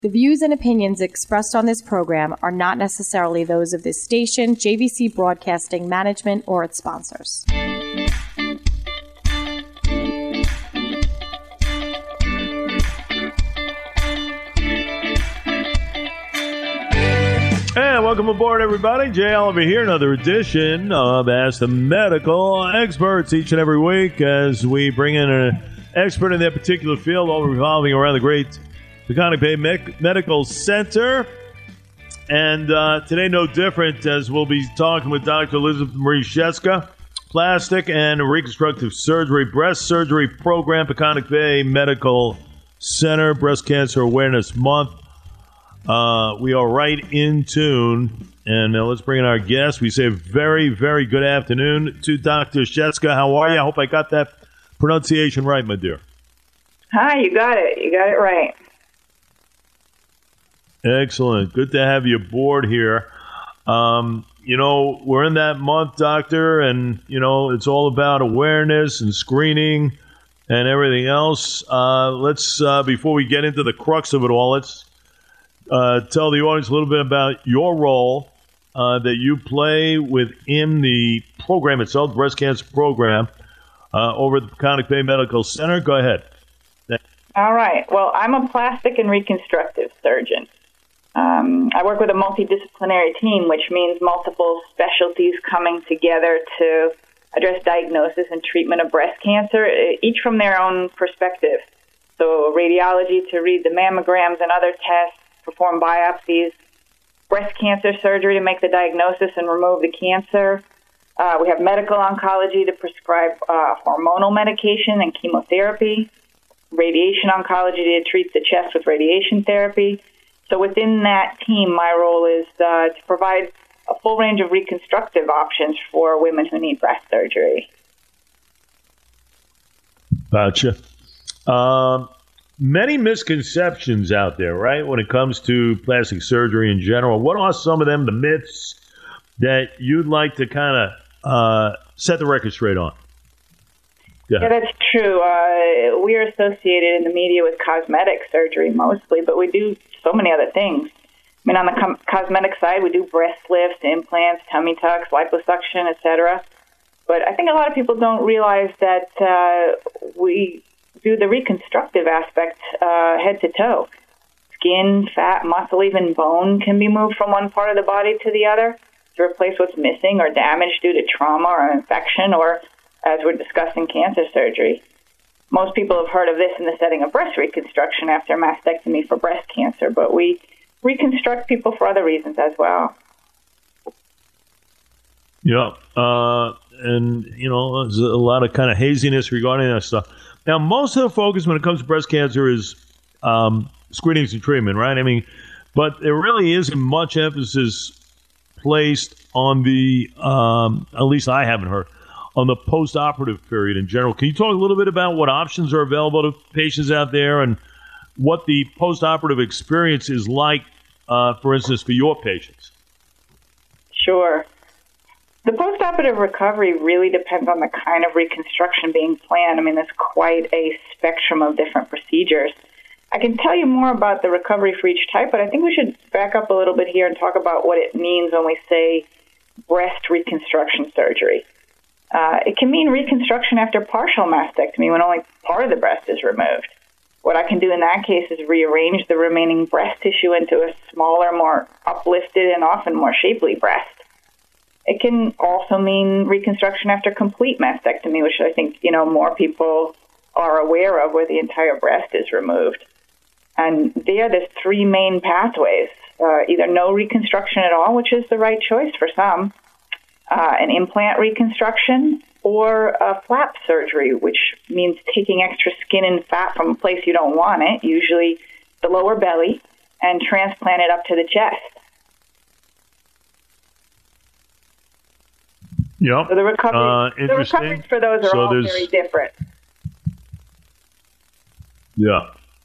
The views and opinions expressed on this program are not necessarily those of this station, JVC Broadcasting Management, or its sponsors. And welcome aboard, everybody. Jay Oliver here, another edition of Ask the Medical Experts each and every week as we bring in an expert in that particular field, all revolving around the great Peconic Bay Medical Center. And today, no different, as we'll be talking with Dr. Elizabeth Marie Sheska, Plastic and Reconstructive Surgery, Breast Surgery Program, Peconic Bay Medical Center, Breast Cancer Awareness Month. We are right in tune. And let's bring in our guest. We say very, very good afternoon to Dr. Sheska. How are you? I hope I got that pronunciation right, my dear. Hi, you got it. You got it right. Excellent. Good to have you aboard here. We're in that month, doctor, and, it's all about awareness and screening and everything else. Let's, before we get into the crux of it all, let's tell the audience a little bit about your role that you play within the program itself, breast cancer program, over at the Peconic Bay Medical Center. Go ahead. All right. Well, I'm a plastic and reconstructive surgeon. I work with a multidisciplinary team, which means multiple specialties coming together to address diagnosis and treatment of breast cancer, each from their own perspective. So radiology to read the mammograms and other tests, perform biopsies, breast cancer surgery to make the diagnosis and remove the cancer. We have medical oncology to prescribe hormonal medication and chemotherapy, radiation oncology to treat the chest with radiation therapy. So within that team, my role is to provide a full range of reconstructive options for women who need breast surgery. Gotcha. Many misconceptions out there, right, when it comes to plastic surgery in general. What are some of them, the myths that you'd like to kind of set the record straight on? Yeah, that's true. We are associated in the media with cosmetic surgery mostly, but we do so many other things. I mean, on the cosmetic side, we do breast lifts, implants, tummy tucks, liposuction, etc. But I think a lot of people don't realize that we do the reconstructive aspect head to toe. Skin, fat, muscle, even bone can be moved from one part of the body to the other to replace what's missing or damaged due to trauma or infection or, as we're discussing, cancer surgery. Most people have heard of this in the setting of breast reconstruction after mastectomy for breast cancer, but we reconstruct people for other reasons as well. Yeah, and, there's a lot of kind of haziness regarding that stuff. Now, most of the focus when it comes to breast cancer is screenings and treatment, right? I mean, but there really isn't much emphasis placed on the, at least I haven't heard, on the post-operative period in general. Can you talk a little bit about what options are available to patients out there and what the post-operative experience is like, for instance, for your patients? Sure. The post-operative recovery really depends on the kind of reconstruction being planned. I mean, there's quite a spectrum of different procedures. I can tell you more about the recovery for each type, but I think we should back up a little bit here and talk about what it means when we say breast reconstruction surgery. It can mean reconstruction after partial mastectomy when only part of the breast is removed. What I can do in that case is rearrange the remaining breast tissue into a smaller, more uplifted, and often more shapely breast. It can also mean reconstruction after complete mastectomy, which I think, more people are aware of, where the entire breast is removed. And there's three main pathways. Either no reconstruction at all, which is the right choice for some, an implant reconstruction, or a flap surgery, which means taking extra skin and fat from a place you don't want it, usually the lower belly, and transplant it up to the chest. Yep. So the recoveries for those are all very different. Yeah.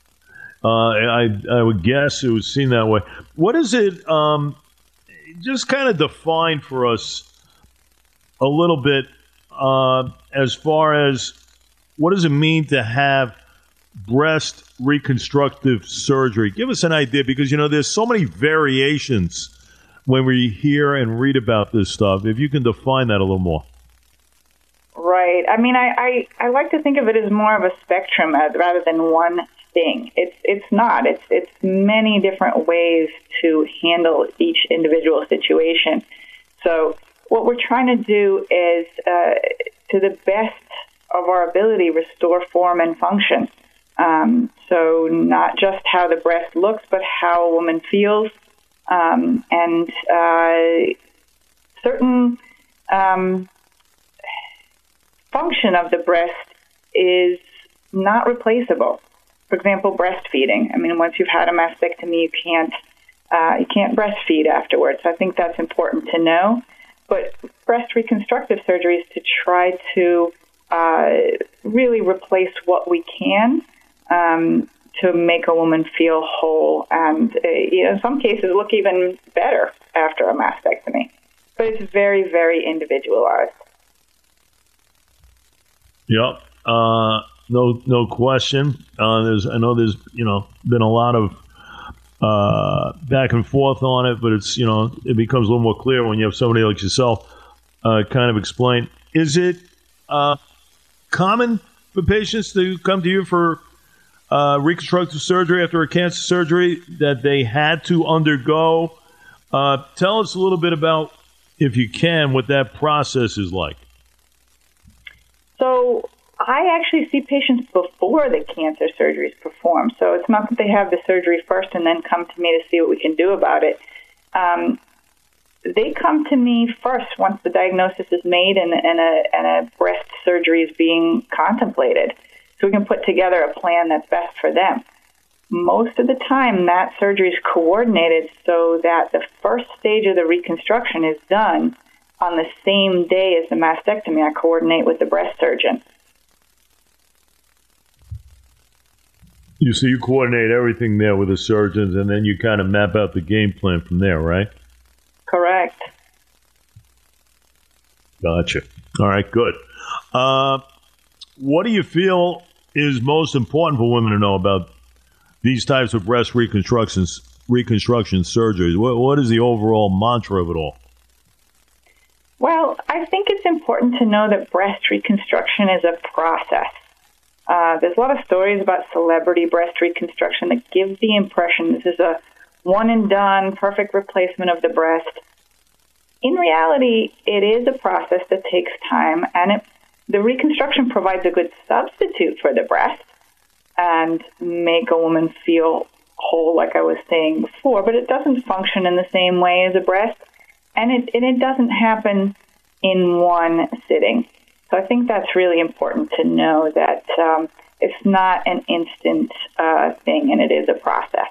I would guess it was seen that way. What is it, just kind of define for us a little bit as far as what does it mean to have breast reconstructive surgery. Give us an idea, because, there's so many variations when we hear and read about this stuff. If you can define that a little more. Right. I mean, I like to think of it as more of a spectrum rather than one thing. It's not. It's many different ways to handle each individual situation. So what we're trying to do is, to the best of our ability, restore form and function. So not just how the breast looks, but how a woman feels, and certain function of the breast is not replaceable. For example, breastfeeding. I mean, once you've had a mastectomy, you can't breastfeed afterwards. I think that's important to know. But breast reconstructive surgery is to try to really replace what we can to make a woman feel whole and, in some cases, look even better after a mastectomy. But it's very, very individualized. Yep. No question. I know there's been a lot of back and forth on it, but it's it becomes a little more clear when you have somebody like yourself kind of explain. Is it common for patients to come to you for reconstructive surgery after a cancer surgery that they had to undergo? Tell us a little bit about, if you can, what that process is like. So I actually see patients before the cancer surgery is performed. So it's not that they have the surgery first and then come to me to see what we can do about it. They come to me first once the diagnosis is made and a breast surgery is being contemplated, so we can put together a plan that's best for them. Most of the time, that surgery is coordinated so that the first stage of the reconstruction is done on the same day as the mastectomy. I coordinate with the breast surgeon. You coordinate everything there with the surgeons, and then you kind of map out the game plan from there, right? Correct. Gotcha. All right, good. What do you feel is most important for women to know about these types of breast reconstruction surgeries? What is the overall mantra of it all? Well, I think it's important to know that breast reconstruction is a process. There's a lot of stories about celebrity breast reconstruction that give the impression this is a one-and-done, perfect replacement of the breast. In reality, it is a process that takes time, and the reconstruction provides a good substitute for the breast and make a woman feel whole, like I was saying before, but it doesn't function in the same way as a breast, and it doesn't happen in one sitting. So I think that's really important to know that it's not an instant thing, and it is a process.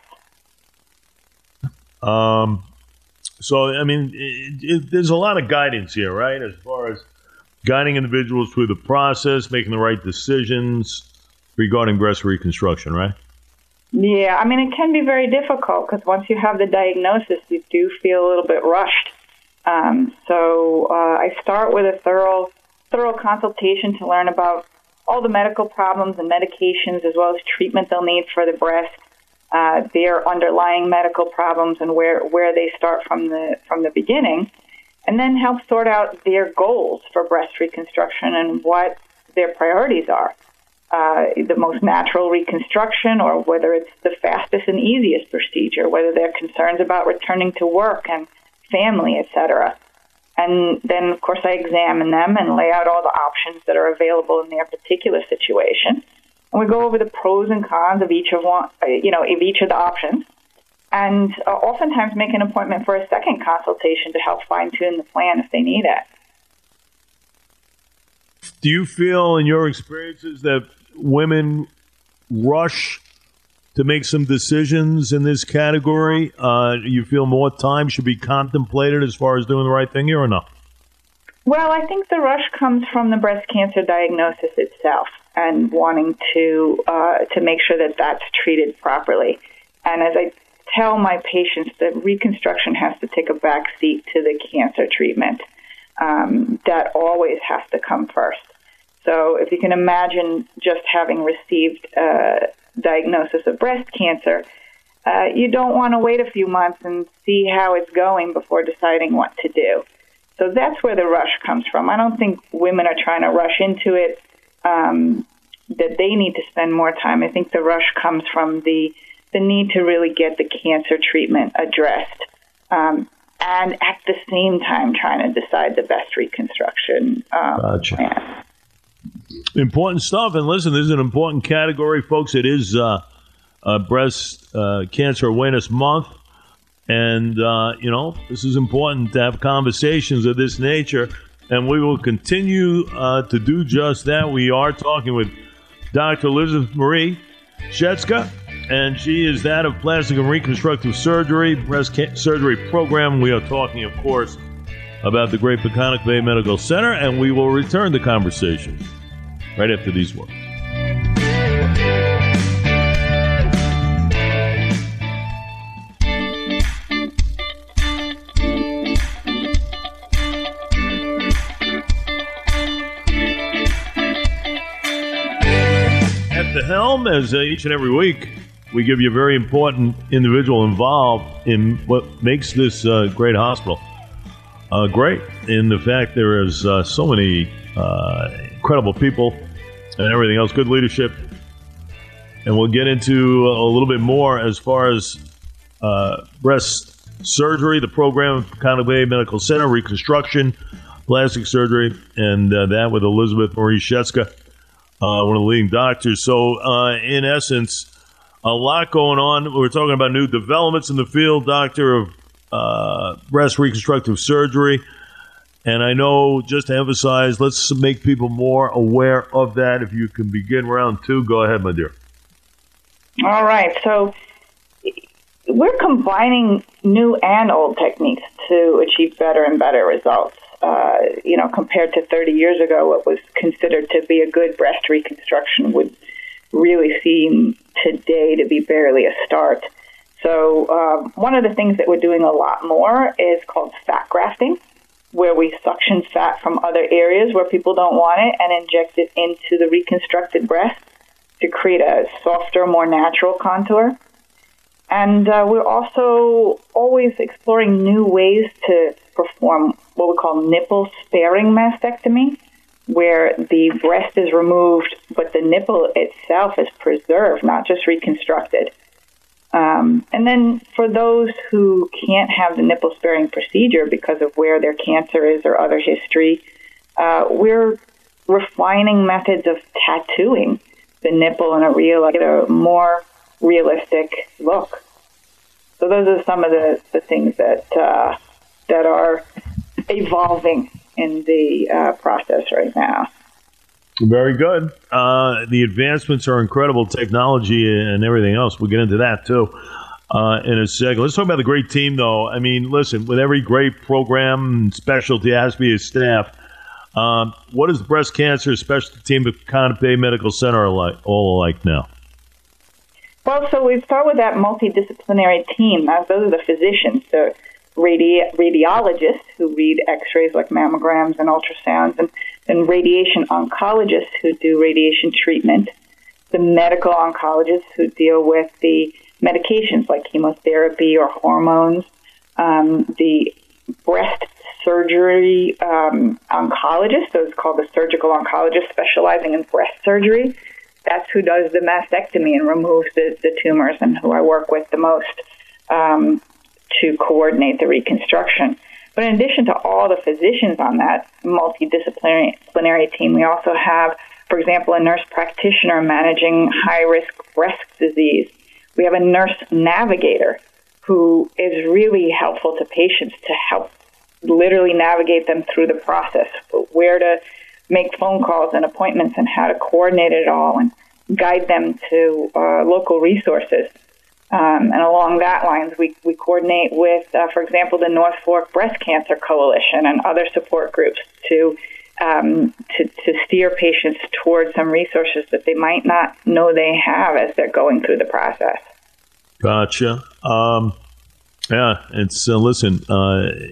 So, I mean, there's a lot of guidance here, right? As far as guiding individuals through the process, making the right decisions regarding breast reconstruction, right? Yeah, I mean, it can be very difficult because once you have the diagnosis, you do feel a little bit rushed. So I start with a thorough consultation to learn about all the medical problems and medications, as well as treatment they'll need for the breast, their underlying medical problems, and where they start from the beginning, and then help sort out their goals for breast reconstruction and what their priorities are. The most natural reconstruction, or whether it's the fastest and easiest procedure, whether they're concerns about returning to work and family, etc. And then, of course, I examine them and lay out all the options that are available in their particular situation. And we go over the pros and cons of each of the options, and oftentimes make an appointment for a second consultation to help fine-tune the plan if they need it. Do you feel, in your experiences, that women rush to make some decisions in this category? You feel more time should be contemplated as far as doing the right thing here, or not? Well, I think the rush comes from the breast cancer diagnosis itself and wanting to make sure that that's treated properly. And as I tell my patients, that reconstruction has to take a back seat to the cancer treatment. That always has to come first. So if you can imagine just having received a diagnosis of breast cancer, you don't want to wait a few months and see how it's going before deciding what to do. So that's where the rush comes from. I don't think women are trying to rush into it, that they need to spend more time. I think the rush comes from the need to really get the cancer treatment addressed, and at the same time trying to decide the best reconstruction plan. Important stuff. And listen, this is an important category, folks. It is Breast Cancer Awareness Month. And, this is important to have conversations of this nature. And we will continue to do just that. We are talking with Dr. Elizabeth Marie Shetska, and she is that of Plastic and Reconstructive Surgery, Breast Surgery Program. We are talking, of course, about the Great Peconic Bay Medical Center, and we will return the conversation right after these words. At the helm, as each and every week, we give you a very important individual involved in what makes this great hospital great, in the fact there is so many incredible people and everything else, good leadership. And we'll get into a little bit more as far as breast surgery, the program of Peconic Bay Medical Center, reconstruction, plastic surgery, and that with Elizabeth Marie Shetska, one of the leading doctors. So, in essence, a lot going on. We're talking about new developments in the field, doctor of breast reconstructive surgery. And I know, just to emphasize, let's make people more aware of that. If you can begin round two, go ahead, my dear. All right. So we're combining new and old techniques to achieve better and better results. Compared to 30 years ago, what was considered to be a good breast reconstruction would really seem today to be barely a start. So one of the things that we're doing a lot more is called fat grafting, where we suction fat from other areas where people don't want it and inject it into the reconstructed breast to create a softer, more natural contour. And we're also always exploring new ways to perform what we call nipple-sparing mastectomy, where the breast is removed, but the nipple itself is preserved, not just reconstructed. And then for those who can't have the nipple-sparing procedure because of where their cancer is or other history, we're refining methods of tattooing the nipple in a more realistic look. So those are some of the things that are evolving in the process right now. Very good. The advancements are incredible, technology and everything else. We'll get into that, too, in a second. Let's talk about the great team, though. I mean, listen, with every great program, specialty has to be a staff. What is the breast cancer specialty team at Peconic Bay Medical Center all alike now? Well, so we start with that multidisciplinary team. Those are the physicians, the radiologists who read x-rays like mammograms and ultrasounds, and radiation oncologists who do radiation treatment, the medical oncologists who deal with the medications like chemotherapy or hormones, the breast surgery oncologist, those called the surgical oncologist specializing in breast surgery. That's who does the mastectomy and removes the tumors, and who I work with the most to coordinate the reconstruction. But in addition to all the physicians on that multidisciplinary team, we also have, for example, a nurse practitioner managing high-risk breast disease. We have a nurse navigator who is really helpful to patients to help literally navigate them through the process, where to make phone calls and appointments and how to coordinate it all and guide them to local resources. And along that lines, we coordinate with, for example, the North Fork Breast Cancer Coalition and other support groups to steer patients towards some resources that they might not know they have as they're going through the process. Gotcha. Yeah, it's listen.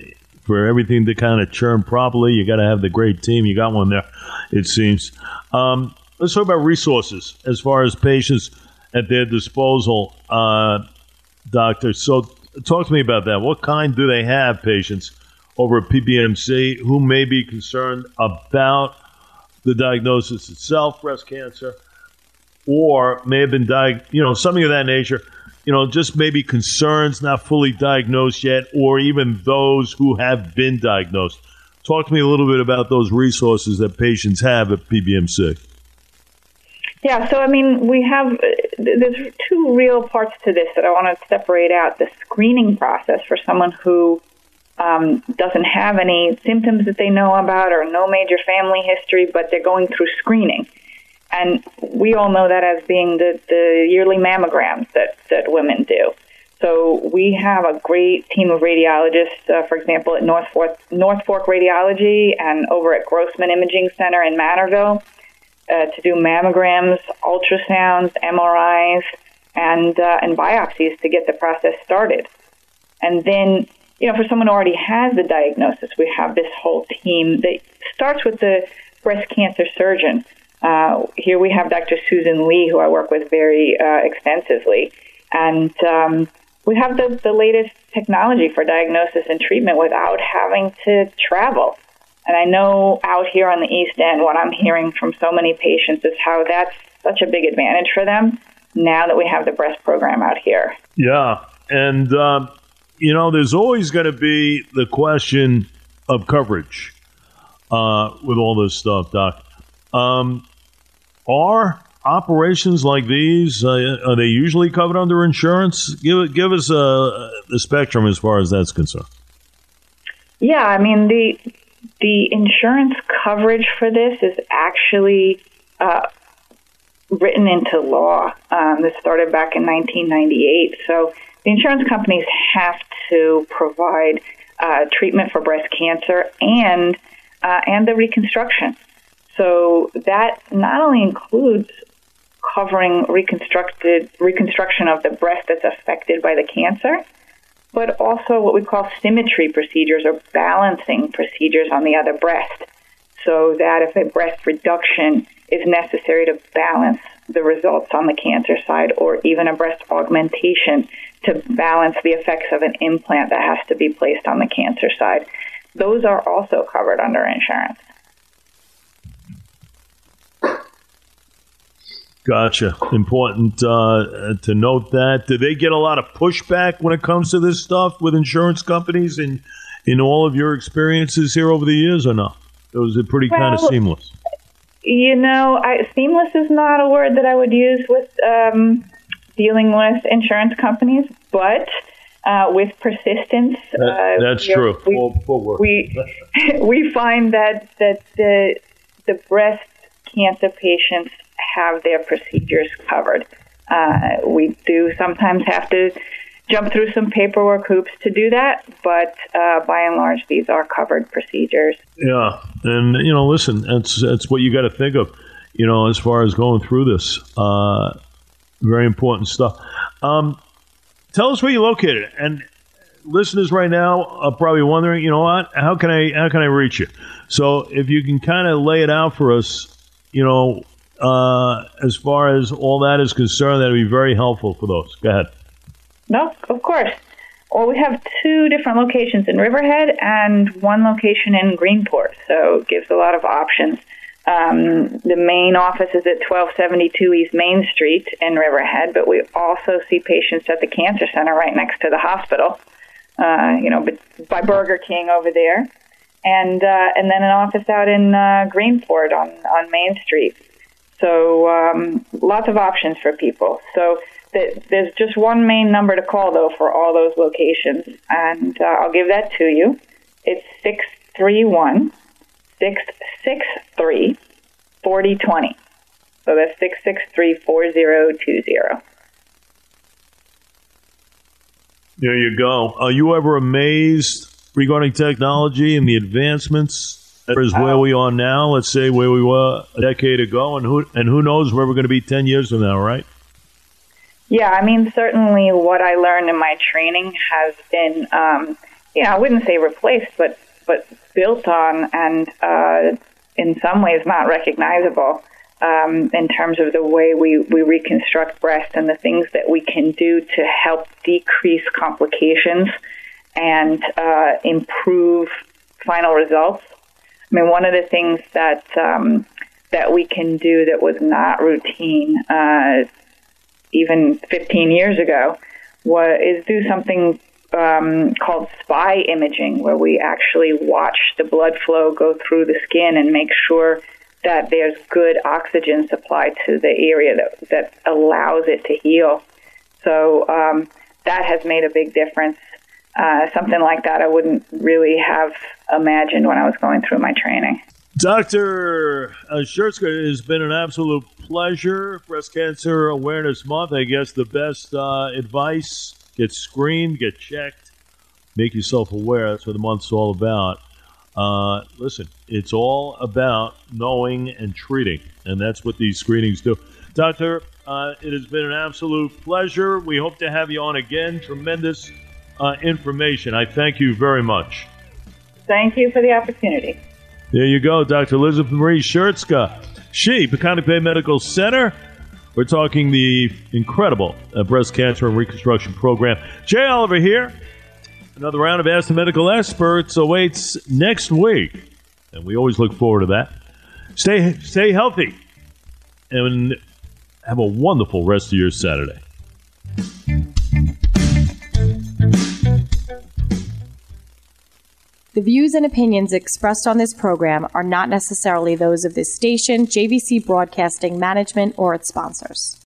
for everything to kind of churn properly, you got to have the great team. You got one there, it seems. Let's talk about resources as far as patients at their disposal, doctor. So talk to me about that. What kind do they have, patients over at PBMC, who may be concerned about the diagnosis itself, breast cancer, or may have been something of that nature, just maybe concerns not fully diagnosed yet, or even those who have been diagnosed. Talk to me a little bit about those resources that patients have at PBMC. Yeah, so there's two real parts to this that I want to separate out. The screening process for someone who doesn't have any symptoms that they know about or no major family history, but they're going through screening. And we all know that as being the yearly mammograms that women do. So we have a great team of radiologists, for example, at North Fork Radiology and over at Grossman Imaging Center in Manorville, to do mammograms, ultrasounds, MRIs, and biopsies to get the process started. And then, for someone who already has the diagnosis, we have this whole team that starts with the breast cancer surgeon. Here we have Dr. Susan Lee, who I work with very extensively. And we have the latest technology for diagnosis and treatment without having to travel. And I know out here on the East End, what I'm hearing from so many patients is how that's such a big advantage for them now that we have the breast program out here. Yeah. And, there's always going to be the question of coverage with all this stuff, Doc. Are operations like these, are they usually covered under insurance? Give us the spectrum as far as that's concerned. Yeah, the insurance coverage for this is actually written into law. This started back in 1998. So the insurance companies have to provide treatment for breast cancer and the reconstruction. So that not only includes covering reconstruction of the breast that's affected by the cancer, but also what we call symmetry procedures or balancing procedures on the other breast, so that if a breast reduction is necessary to balance the results on the cancer side, or even a breast augmentation to balance the effects of an implant that has to be placed on the cancer side, those are also covered under insurance. Gotcha. Important to note that. Do they get a lot of pushback when it comes to this stuff with insurance companies in all of your experiences here over the years, or no? Or is it pretty kind of seamless? Seamless is not a word that I would use with dealing with insurance companies, but with persistence. That's true. We find that the breast cancer patients have their procedures covered. We do sometimes have to jump through some paperwork hoops to do that, but by and large, these are covered procedures. Yeah, and listen, that's what you got to think of, as far as going through this. Very important stuff. Tell us where you're located, and listeners right now are probably wondering, how can I reach you? So if you can kind of lay it out for us, as far as all that is concerned, that would be very helpful for those. Go ahead. No, of course. Well, we have two different locations in Riverhead and one location in Greenport, so it gives a lot of options. The main office is at 1272 East Main Street in Riverhead, but we also see patients at the Cancer Center right next to the hospital, by Burger King over there, and then an office out in Greenport on Main Street. So lots of options for people. So there's just one main number to call, though, for all those locations, and I'll give that to you. It's 631-663-4020. So that's 663-4020. There you go. Are you ever amazed regarding technology and the advancements as where we are now? Let's say where we were a decade ago, and who knows where we're going to be 10 years from now, right? Yeah, certainly what I learned in my training has been I wouldn't say replaced, but built on, and in some ways not recognizable in terms of the way we reconstruct breast and the things that we can do to help decrease complications and improve final results. I mean, one of the things that we can do that was not routine even 15 years ago is do something called SPY imaging, where we actually watch the blood flow go through the skin and make sure that there's good oxygen supply to the area that allows it to heal. So that has made a big difference. Something like that I wouldn't really have imagined when I was going through my training. Dr. Schertzka, it has been an absolute pleasure. Breast Cancer Awareness Month, I guess the best advice: get screened, get checked, make yourself aware. That's what the month's all about. Listen, it's all about knowing and treating, and that's what these screenings do. Doctor, it has been an absolute pleasure. We hope to have you on again. Tremendous information. I thank you very much. Thank you for the opportunity. There you go, Dr. Elizabeth Marie Schertzka. Peconic Bay Medical Center. We're talking the incredible breast cancer and reconstruction program. Jay Oliver here. Another round of Ask the Medical Experts awaits next week, and we always look forward to that. Stay healthy, and have a wonderful rest of your Saturday. The views and opinions expressed on this program are not necessarily those of this station, JVC Broadcasting Management, or its sponsors.